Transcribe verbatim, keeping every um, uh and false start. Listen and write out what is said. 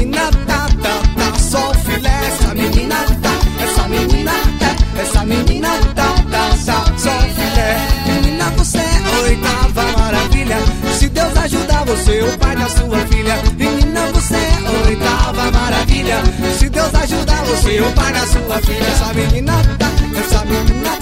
menina tá, tá, tá só filé. Essa menina tá, essa menina é, essa menina tá, tá, tá só filé. Menina, você é a oitava maravilha. Se Deus ajudar você, o pai da sua filha. Menina, você é a oitava maravilha. Se Deus ajudar você, o pai da sua filha. Essa menina tá, essa menina